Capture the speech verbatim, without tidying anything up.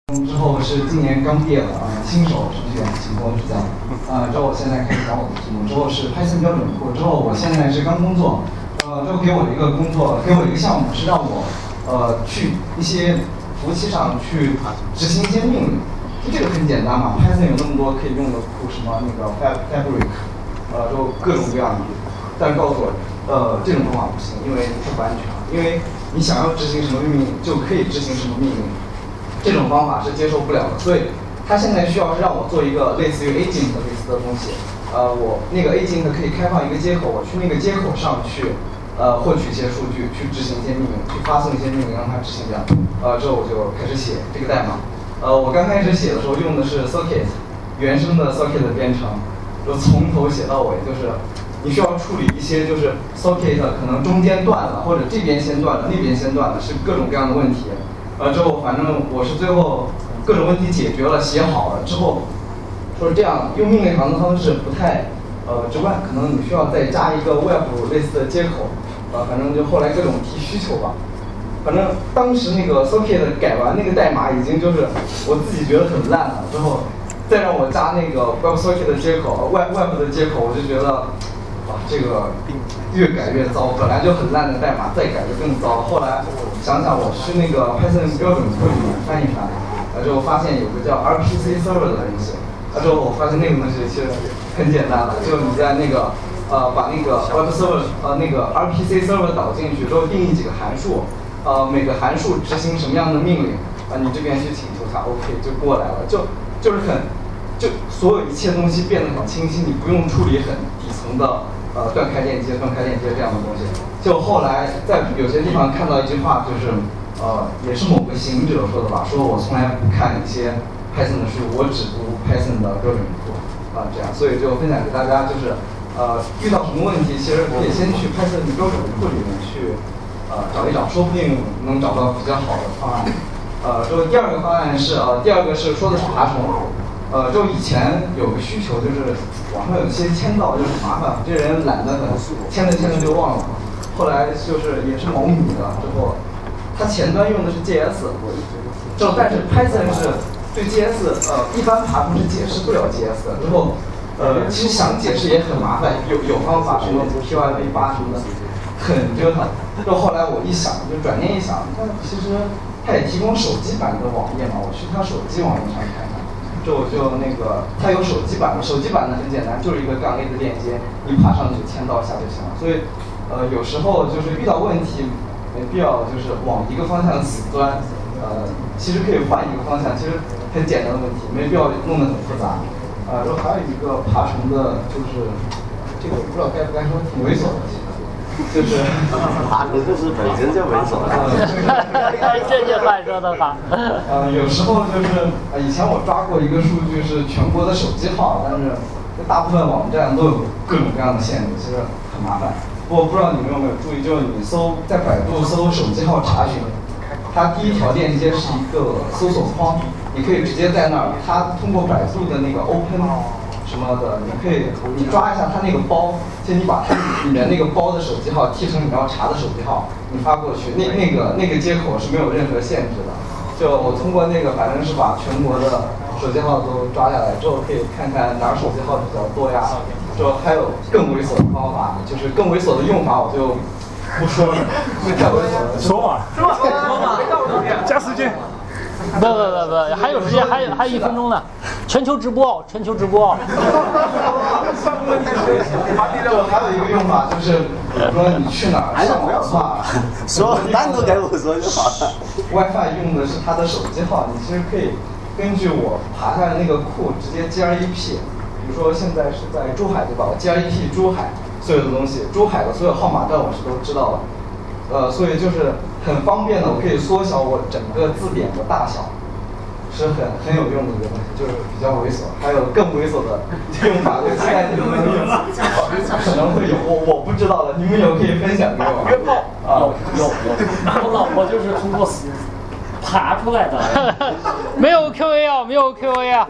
之后是今年刚毕业的啊、呃，新手程序员，请多指教。啊、呃，之后我现在开始讲我的题目，之后是 Python 标准库，之后我现在是刚工作，呃，之后给我的一个工作，给我一个项目是让我呃去一些服务器上去执行一些命令。就这个很简单嘛 ，Python 有那么多可以用的库，什么那个 Fabric， 呃，就各种各样的。但是告诉我，呃，这种方法不行，因为它不安全，因为你想要执行什么命令就可以执行什么命令。这种方法是接受不了的，所以他现在需要让我做一个类似于 agent 类似的东西。呃，我那个 agent 可以开放一个接口，我去那个接口上去，呃，获取一些数据，去执行一些命令，去发送一些命令，让它执行这样。呃，之后我就开始写这个代码。呃，我刚开始写的时候用的是 Circuit， 原生的 Circuit 的编程，就从头写到尾，就是你需要处理一些就是 Circuit 可能中间断了，或者这边先断了，那边先断了，是各种各样的问题。呃，之后反正我是最后各种问题解决了，写好了之后，说这样用命令行的方式不太呃直观，可能你需要再加一个 Web 类似的接口，呃，反正就后来各种提需求吧。反正当时那个 Circuit 改完那个代码已经就是我自己觉得很烂了，之后再让我加那个 Web Circuit 的接口 ，Web Web 的接口，我就觉得哇，这个越改越糟，本来就很烂的代码再改就更糟。后来想想我去那个 Python 标准库里面翻一翻，呃，之后发现有个叫 R P C Server 的东西，呃，之后我发现那个东西其实很简单了，就你在那个呃把那个 Web Server 呃那个 R P C Server 导进去之后，定义几个函数，呃每个函数执行什么样的命令，啊、呃、你这边去请求它 OK 就过来了，就就是很就所有一切东西变得很清晰，你不用处理很底层的。呃，断开链接、断开链接这样的东西，就后来在有些地方看到一句话，就是呃，也是某个行者说的吧，说我从来不看一些 Python 的书，我只读 Python 的标准库啊、呃，这样，所以就分享给大家，就是呃，遇到什么问题，其实可以先去 Python 标准库里面去呃找一找，说不定能找到比较好的方案。呃，之后第二个方案是呃，第二个是说的是爬虫。呃，就以前有个需求，就是网上有一些签到就是很麻烦，这人懒得很，签着签着就忘了。后来就是也是某米的之后，它前端用的是 J S， 就但是 Python 是对 J S 呃一般爬虫是解释不了 J S 的。之后呃其实想解释也很麻烦，有有方法什么 P Y V 八什么的，很折腾。就后来我一想，就转念一想，那其实它也提供手机版的网页嘛，我去它手机网页上看看。就就那个，它有手机版的，手机版的很简单，就是一个杠 A 的链接，你爬上去签到一下就行了。所以，呃，有时候就是遇到问题，没必要就是往一个方向死钻，呃，其实可以换一个方向，其实很简单的问题，没必要弄得很复杂。呃，然后还有一个爬虫的，就是这个我不知道该不该说，挺猥琐的，其实。就是爬虫就是本身就猥琐了， 这句话说的好。 呃，有时候就是呃，以前我抓过一个数据是全国的手机号，但是大部分网站都有各种各样的限制，其实很麻烦。我不知道你们有没有注意，就是你搜在百度搜手机号查询，它第一条链接是一个搜索框，你可以直接在那儿，它通过百度的那个 Open。什么的，你可以你抓一下它那个包，就你把它里面那个包的手机号替成你要查的手机号，你发过去，那那个那个接口是没有任何限制的。就我通过那个，反正是把全国的手机号都抓下来之后，可以看看哪儿手机号比较多呀。就还有更猥琐的方法，就是更猥琐的用法，我就不说了，因为太猥琐了。 说嘛， 说嘛，说嘛， 加时间。 不不不不，还有时间，还有还有一分钟呢。全球直播，全球直播。 上问题就还有一个用法就是，比如说你去哪儿上网的话， 说单独给我说就好了。 WiFi 用的是它的手机号，你其实可以根据我爬下来那个库直接 G R E P， 比如说现在是在珠海对吧？我 G R E P 珠海所有的东西，珠海的所有号码站我是都知道了。呃，所以就是很方便的，我可以缩小我整个字典的大小，是很很有用的一个东西，就是比较猥琐。还有更猥琐的用法，就期待你们能用，可能会有，我我不知道的，你们有可以分享给我。 约炮啊，有有有，我老婆就是通过爬出来的，没有 Q A 啊，没有 Q A 啊。